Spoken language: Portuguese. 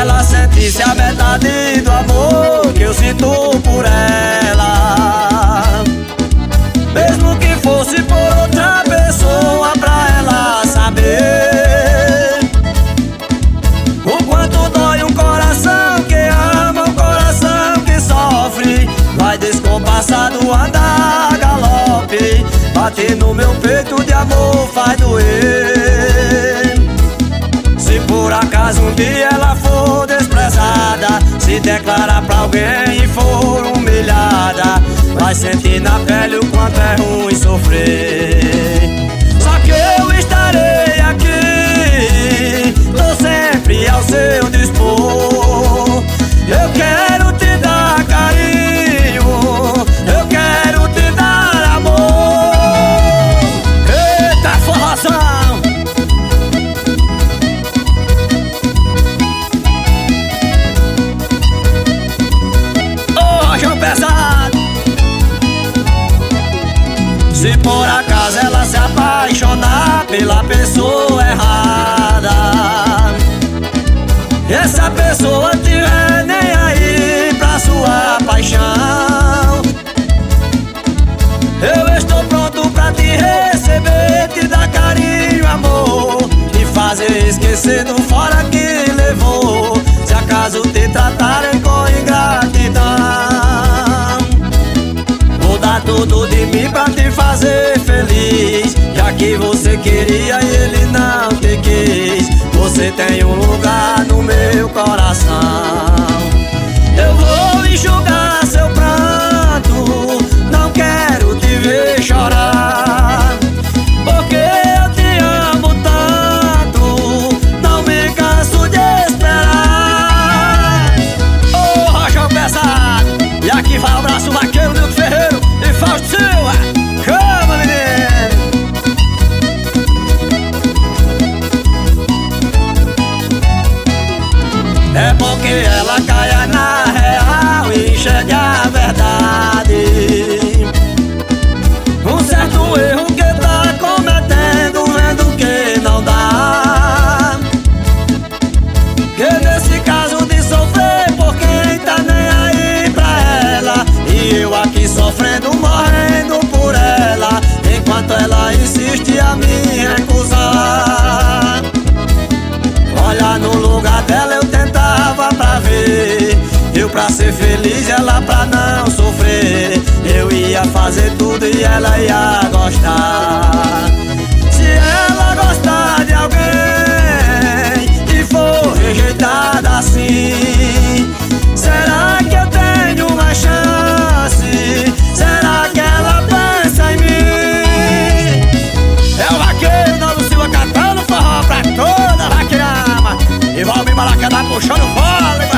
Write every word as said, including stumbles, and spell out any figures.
ela sentisse a metade do amor que eu sinto por ela. Mesmo que fosse por outra pessoa, pra ela saber o quanto dói um coração que ama, um coração que sofre. Vai descompassado andar galope, bater no meu peito de amor faz doer. Se por acaso um dia ela for desprezada, se declarar pra alguém e for humilhada, vai sentir na pele o quanto é ruim sofrer. Só que eu estarei aqui, tô sempre ao seu dispor. Eu quero te dar carinho, eu quero te dar amor. Eita forrozão! Ô rojão pesado! Se por acaso ela se apaixonar pela pessoa errada, e essa pessoa tiver nem aí pra sua paixão, eu estou pronto pra te receber, te dar carinho, amor, e fazer esquecer do fora que levou, se acaso te tratarem com ingratidão. Vou dar tudo de mim pra te fazer feliz, já que você queria e ele não te quis. Você tem um lugar no meu coração. Eu vou enxugar seu pranto, não quero te ver chorar, porque eu te amo tanto, não me canso de esperar. Ô rojão pesado! E aqui vai o braço vaqueiro, Nilton Ferreiro e Fausto Silva. Chama, menino! É bom que ela caia na real e enxergue a verdade. Um certo erro que tá cometendo, vendo que não dá, que nesse caso de sofrer por quem tá nem aí pra ela, e eu aqui sofrendo, morrendo por ela, enquanto ela insiste a me recusar. Olha, no lugar dela eu tentava pra ver, eu pra ser feliz, ela pra não sofrer. Eu ia fazer tudo e ela ia gostar. Se ela gostar de alguém e for rejeitada assim, será que eu tenho uma chance? Será que ela pensa em mim? É o vaqueiro Naldo Silva cantando forró pra toda vaqueirama, e Valmir Maracadá puxando fôlego.